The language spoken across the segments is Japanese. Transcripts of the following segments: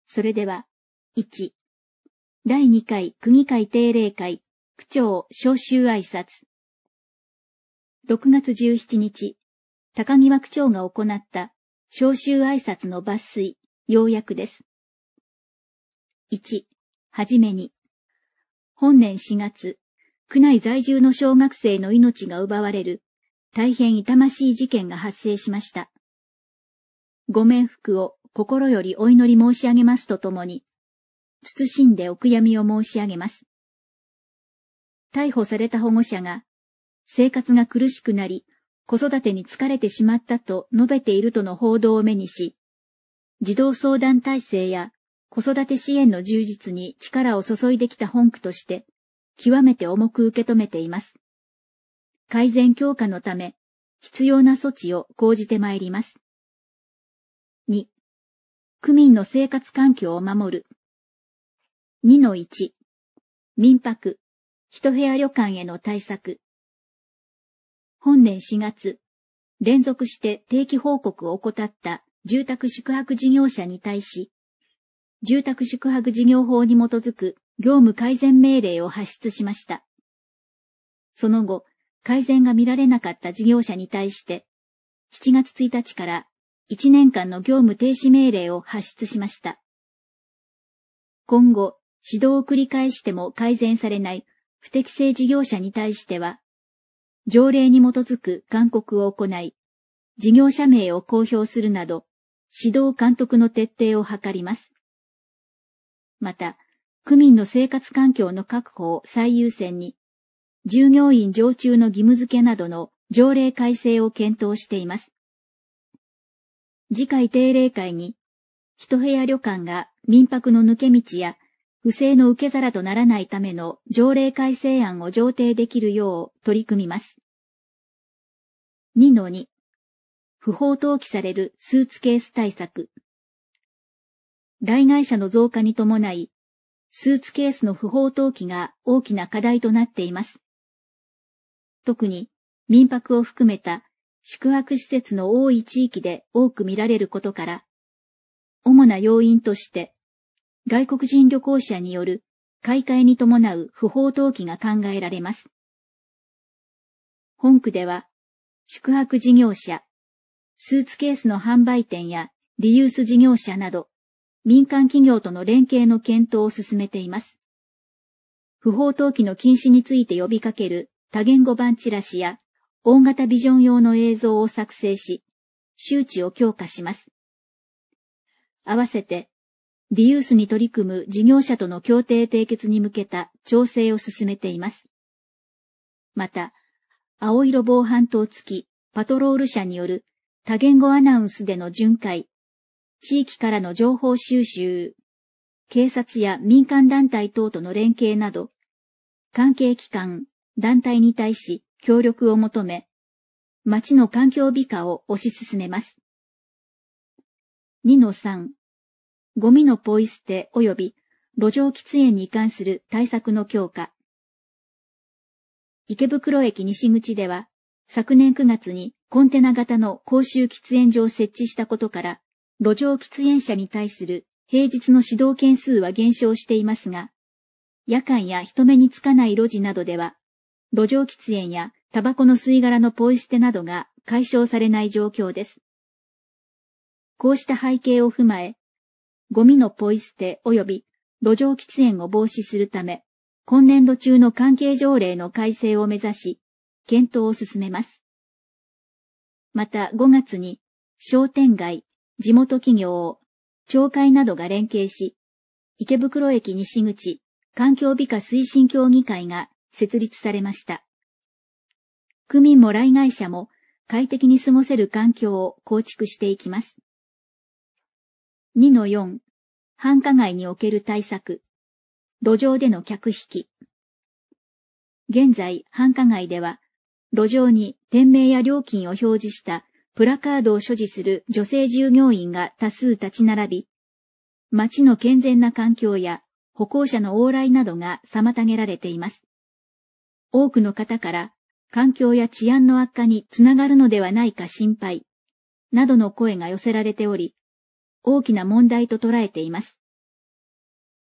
それでは、1、第2回区議会定例会、区長招集挨拶。6月17日、高際区長が行った招集挨拶の抜粋、要約です。1、はじめに、本年4月、区内在住の小学生の命が奪われる大変痛ましい事件が発生しました。ご冥福を心よりお祈り申し上げますとともに、謹んでお悔やみを申し上げます。逮捕された保護者が、生活が苦しくなり、子育てに疲れてしまったと述べているとの報道を目にし、児童相談体制や子育て支援の充実に力を注いできた本区として、極めて重く受け止めています。改善強化のため、必要な措置を講じてまいります。2、区民の生活環境を守る。2-1、民泊、一部屋旅館への対策。本年4月、連続して定期報告を怠った住宅宿泊事業者に対し、住宅宿泊事業法に基づく業務改善命令を発出しました。その後、改善が見られなかった事業者に対して、7月1日から1年間の業務停止命令を発出しました。今後、指導を繰り返しても改善されない不適正事業者に対しては、条例に基づく勧告を行い、事業者名を公表するなど、指導監督の徹底を図ります。また、区民の生活環境の確保を最優先に、従業員常駐の義務付けなどの条例改正を検討しています。次回定例会に、一部屋旅館が民泊の抜け道や不正の受け皿とならないための条例改正案を上呈できるよう取り組みます。2-2、不法投棄されるスーツケース対策。来街者の増加に伴い、スーツケースの不法投棄が大きな課題となっています。特に民泊を含めた宿泊施設の多い地域で多く見られることから、主な要因として、外国人旅行者による買い替えに伴う不法投棄が考えられます。本区では、宿泊事業者、スーツケースの販売店やリユース事業者など、民間企業との連携の検討を進めています。不法投棄の禁止について呼びかける多言語版チラシや大型ビジョン用の映像を作成し、周知を強化します。合わせて、リユースに取り組む事業者との協定締結に向けた調整を進めています。また、青色防犯灯付きパトロール車による多言語アナウンスでの巡回、地域からの情報収集、警察や民間団体等との連携など、関係機関、団体に対し協力を求め、町の環境美化を推し進めます。2-3、ゴミのポイ捨て及び路上喫煙に関する対策の強化。池袋駅西口では、昨年9月にコンテナ型の公衆喫煙所を設置したことから、路上喫煙者に対する平日の指導件数は減少していますが、夜間や人目につかない路地などでは、路上喫煙やタバコの吸い殻のポイ捨てなどが解消されない状況です。こうした背景を踏まえ、ゴミのポイ捨て及び路上喫煙を防止するため、今年度中の関係条例の改正を目指し、検討を進めます。また5月に商店街、地元企業、町会などが連携し、池袋駅西口環境美化推進協議会が設立されました。区民も来街者も快適に過ごせる環境を構築していきます。2-4、繁華街における対策。路上での客引き。現在、繁華街では、路上に店名や料金を表示したプラカードを所持する女性従業員が多数立ち並び、街の健全な環境や歩行者の往来などが妨げられています。多くの方から、環境や治安の悪化につながるのではないか心配、などの声が寄せられており、大きな問題と捉えています。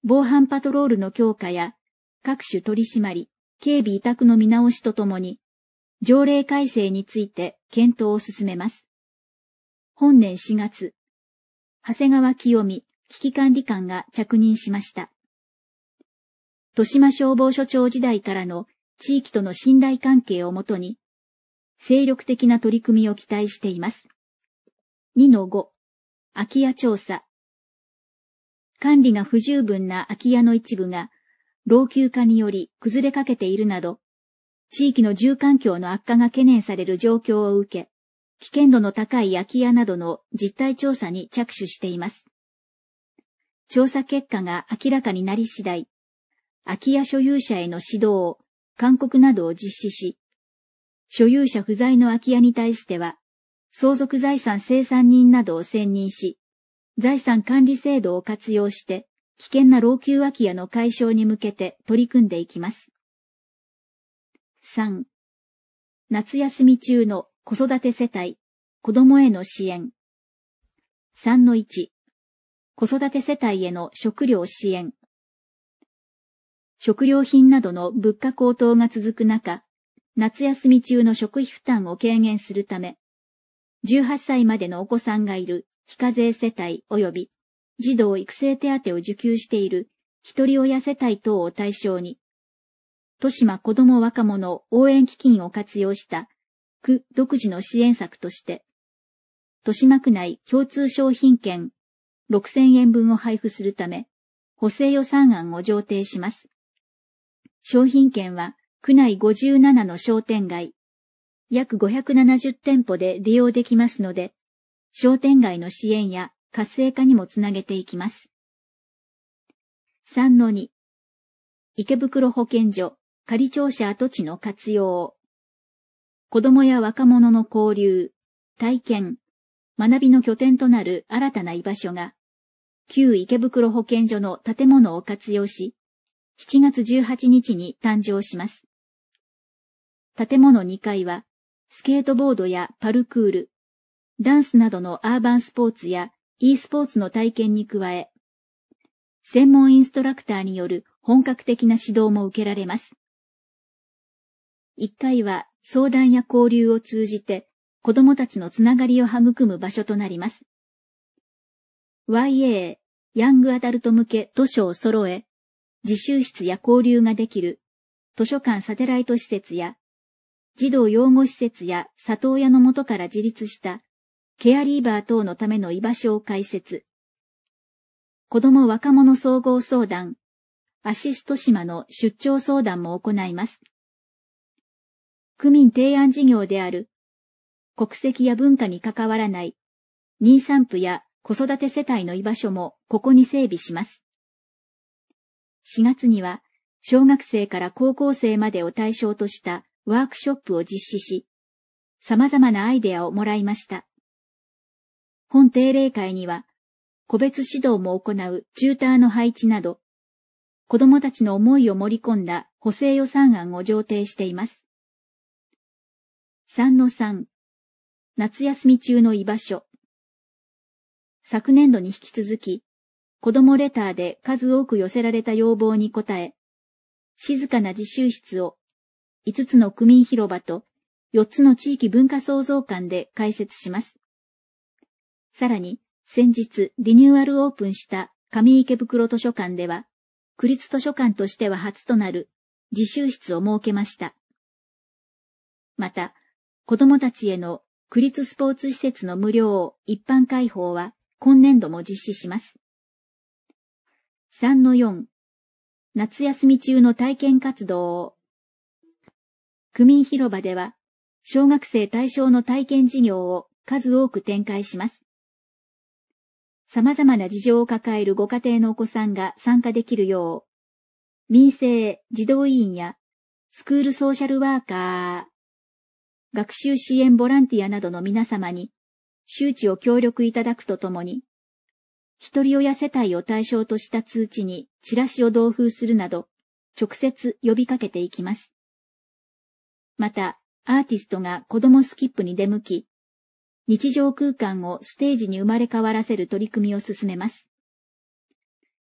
防犯パトロールの強化や各種取り締まり、警備委託の見直しとともに、条例改正について検討を進めます。本年4月、長谷川清美危機管理官が着任しました。豊島消防署長時代からの地域との信頼関係をもとに、精力的な取り組みを期待しています。2-5、空き家調査。管理が不十分な空き家の一部が、老朽化により崩れかけているなど、地域の住環境の悪化が懸念される状況を受け、危険度の高い空き家などの実態調査に着手しています。調査結果が明らかになり次第、空き家所有者への指導、勧告などを実施し、所有者不在の空き家に対しては、相続財産清算人などを選任し、財産管理制度を活用して、危険な老朽空き家の解消に向けて取り組んでいきます。3. 夏休み中の子育て世帯、子どもへの支援。3-1 子育て世帯への食料支援。食料品などの物価高騰が続く中、夏休み中の食費負担を軽減するため、18歳までのお子さんがいる非課税世帯及び児童育成手当を受給している一人親世帯等を対象に、豊島子ども若者応援基金を活用した区独自の支援策として、豊島区内共通商品券6000円分を配布するため、補正予算案を上呈します。商品券は区内57の商店街、約570店舗で利用できますので、商店街の支援や活性化にもつなげていきます。3-2 池袋保健所仮庁舎跡地の活用。子どもや若者の交流、体験、学びの拠点となる新たな居場所が、旧池袋保健所の建物を活用し、7月18日に誕生します。建物2階は、スケートボードやパルクール、ダンスなどのアーバンスポーツや e スポーツの体験に加え、専門インストラクターによる本格的な指導も受けられます。1階は相談や交流を通じて子どもたちのつながりを育む場所となります。YA、ヤングアダルト向け図書を揃え、自習室や交流ができる図書館サテライト施設や、児童養護施設や里親の元から自立したケアリーバー等のための居場所を開設。子ども若者総合相談、アシスト島の出張相談も行います。区民提案事業である国籍や文化に関わらない妊産婦や子育て世帯の居場所もここに整備します。4月には小学生から高校生までを対象としたワークショップを実施し、様々なアイデアをもらいました。本定例会には個別指導も行うチューターの配置など、子どもたちの思いを盛り込んだ補正予算案を上呈しています。3-3 夏休み中の居場所。昨年度に引き続き、子どもレターで数多く寄せられた要望に応え、静かな自習室を5つの区民広場と4つの地域文化創造館で開設します。さらに、先日リニューアルオープンした上池袋図書館では、区立図書館としては初となる自習室を設けました。また、子どもたちへの区立スポーツ施設の無料一般開放は今年度も実施します。3-4 夏休み中の体験活動。区民広場では、小学生対象の体験事業を数多く展開します。様々な事情を抱えるご家庭のお子さんが参加できるよう、民生児童委員やスクールソーシャルワーカー、学習支援ボランティアなどの皆様に周知を協力いただくとともに、一人親世帯を対象とした通知にチラシを同封するなど、直接呼びかけていきます。また、アーティストが子どもスキップに出向き、日常空間をステージに生まれ変わらせる取り組みを進めます。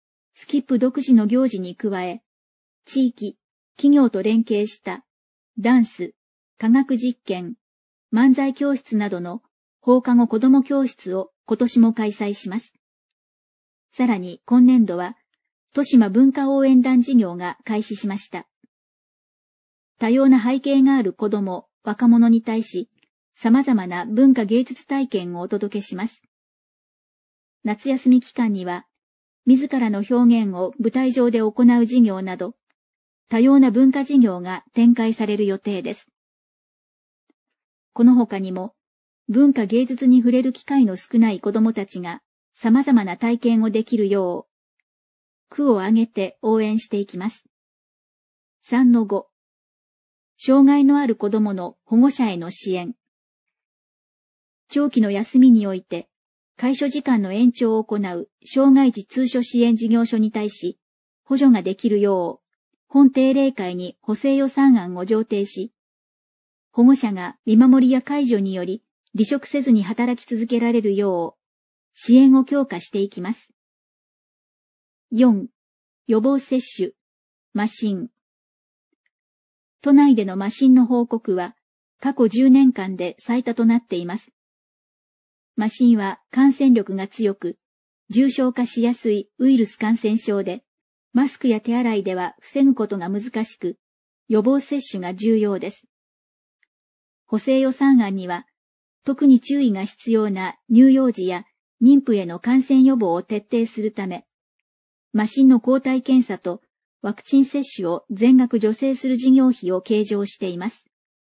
スキップ独自の行事に加え、地域、企業と連携したダンス、科学実験、漫才教室などの放課後子ども教室を今年も開催します。さらに今年度は、豊島文化応援団事業が開始しました。多様な背景がある子ども、若者に対し、様々な文化芸術体験をお届けします。夏休み期間には、自らの表現を舞台上で行う授業など、多様な文化事業が展開される予定です。この他にも、文化芸術に触れる機会の少ない子どもたちが様々な体験をできるよう、区を挙げて応援していきます。3-5、障害のある子どもの保護者への支援。長期の休みにおいて、開所時間の延長を行う障害児通所支援事業所に対し、補助ができるよう、本定例会に補正予算案を上呈し、保護者が見守りや介助により離職せずに働き続けられるよう、支援を強化していきます。4、予防接種、麻疹。都内での麻疹の報告は、過去10年間で最多となっています。麻疹は感染力が強く、重症化しやすいウイルス感染症で、マスクや手洗いでは防ぐことが難しく、予防接種が重要です。補正予算案には、特に注意が必要な乳幼児や妊婦への感染予防を徹底するため、麻疹の抗体検査とワクチン接種を全額助成する事業費を計上しています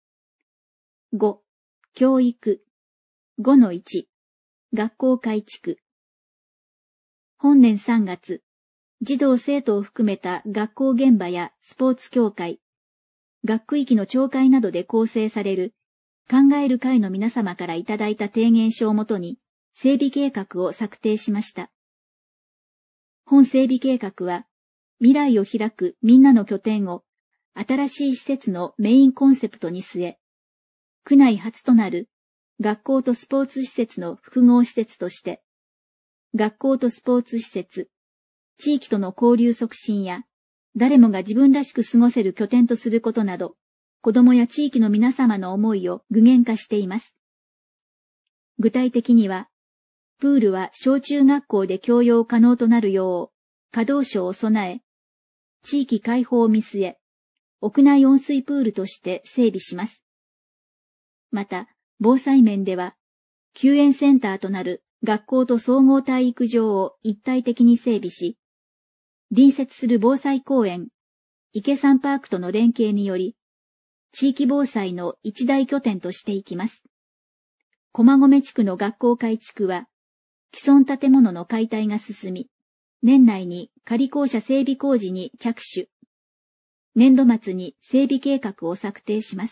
。5、教育。5-1、学校改築。本年3月、児童生徒を含めた学校現場やスポーツ協会、学区域の町会などで構成される考える会の皆様からいただいた提言書をもとに整備計画を策定しました。本整備計画は、未来を開くみんなの拠点を新しい施設のメインコンセプトに据え、区内初となる学校とスポーツ施設の複合施設として、学校とスポーツ施設、地域との交流促進や、誰もが自分らしく過ごせる拠点とすることなど、子どもや地域の皆様の思いを具現化しています。具体的には、プールは小中学校で共用可能となるよう、稼働所を備え、地域開放を見据え、屋内温水プールとして整備します。また、防災面では、救援センターとなる学校と総合体育場を一体的に整備し、隣接する防災公園、池山パークとの連携により、地域防災の一大拠点としていきます。駒込地区の学校改築は、既存建物の解体が進み、年内に仮校舎整備工事に着手。年度末に整備計画を策定します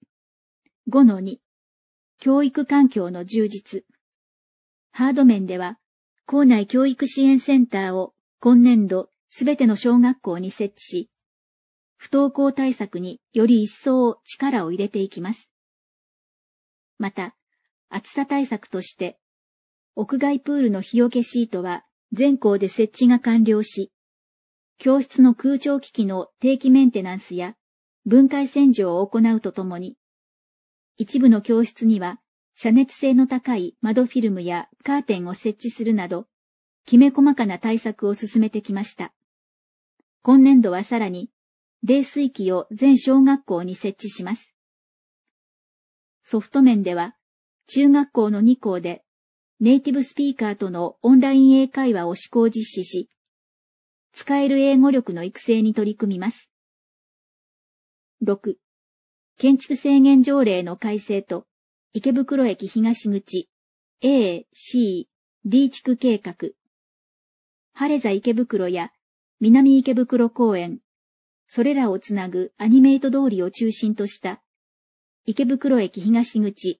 。5-2、教育環境の充実。ハード面では、校内教育支援センターを今年度すべての小学校に設置し、不登校対策により一層力を入れていきます。また、暑さ対策として、屋外プールの日よけシートは全校で設置が完了し、教室の空調機器の定期メンテナンスや分解洗浄を行うとともに、一部の教室には遮熱性の高い窓フィルムやカーテンを設置するなど、きめ細かな対策を進めてきました。今年度はさらに、冷水器を全小学校に設置します。ソフト面では、中学校の2校で、ネイティブスピーカーとのオンライン英会話を試行実施し、使える英語力の育成に取り組みます。6、建築制限条例の改正と、池袋駅東口 A、C、D 地区計画、晴れ座池袋や南池袋公園、それらをつなぐアニメイト通りを中心とした池袋駅東口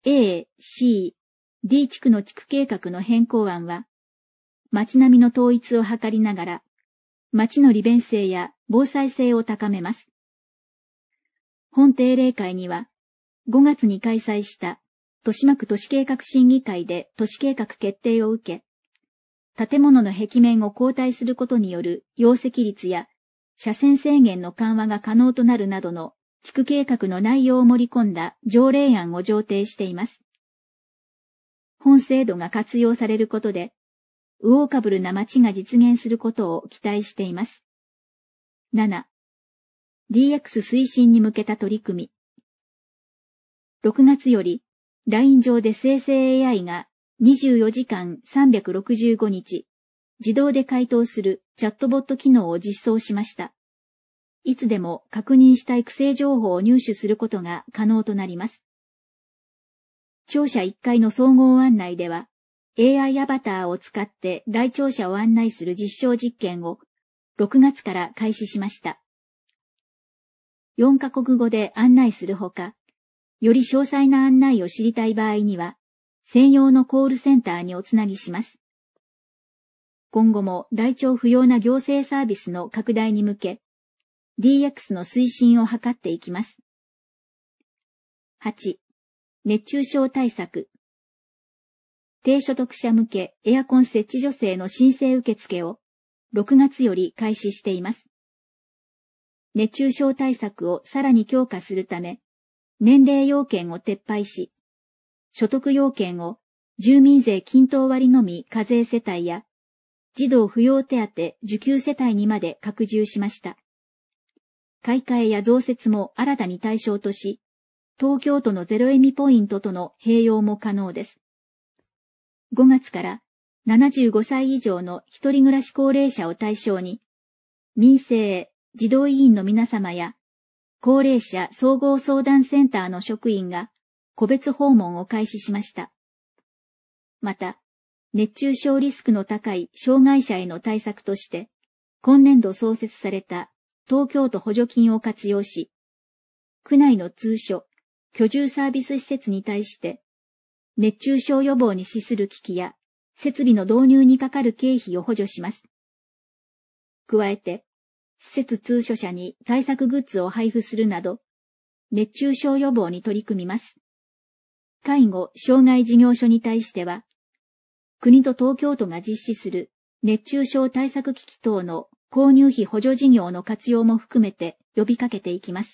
A、C、D 地区の地区計画の変更案は、街並みの統一を図りながら、街の利便性や防災性を高めます。本定例会には、5月に開催した豊島区都市計画審議会で都市計画決定を受け、 建物の壁面を交代することによる容積率や車線制限の緩和が可能となるなどの地区計画の内容を盛り込んだ条例案を上呈しています。本制度が活用されることで、ウォーカブルな街が実現することを期待しています。7. DX 推進に向けた取り組み。6月より、LINE 上で生成 AI が24時間365日、自動で回答するチャットボット機能を実装しました。いつでも確認したい区政情報を入手することが可能となります。庁舎1階の総合案内では、AI アバターを使って来庁者を案内する実証実験を6月から開始しました。4カ国語で案内するほか、より詳細な案内を知りたい場合には、専用のコールセンターにおつなぎします。今後も来庁不要な行政サービスの拡大に向け、DX の推進を図っていきます。8. 熱中症対策。低所得者向けエアコン設置助成の申請受付を6月より開始しています。熱中症対策をさらに強化するため、年齢要件を撤廃し、所得要件を住民税均等割のみ課税世帯や児童扶養手当受給世帯にまで拡充しました。買い替えや増設も新たに対象とし、東京都のゼロエミポイントとの併用も可能です。5月から75歳以上の一人暮らし高齢者を対象に、民生児童委員の皆様や高齢者総合相談センターの職員が個別訪問を開始しました。また、熱中症リスクの高い障害者への対策として、今年度創設された東京都補助金を活用し、区内の通所、居住サービス施設に対して、熱中症予防に資する機器や設備の導入にかかる経費を補助します。加えて、施設通所者に対策グッズを配布するなど、熱中症予防に取り組みます。介護・障害事業所に対しては、国と東京都が実施する熱中症対策機器等の購入費補助事業の活用も含めて呼びかけていきます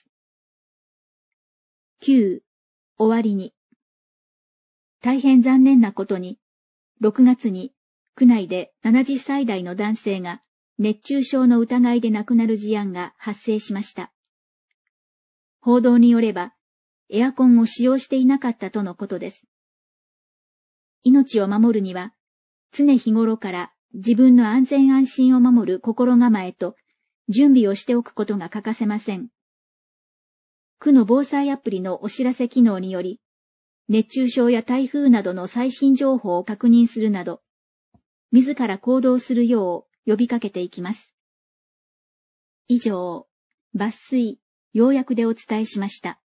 。9. 終わりに。大変残念なことに、6月に区内で70歳代の男性が熱中症の疑いで亡くなる事案が発生しました。報道によれば、エアコンを使用していなかったとのことです。命を守るには、常日頃から自分の安全安心を守る心構えと準備をしておくことが欠かせません。区の防災アプリのお知らせ機能により、熱中症や台風などの最新情報を確認するなど、自ら行動するよう呼びかけていきます。以上、抜粋、要約でお伝えしました。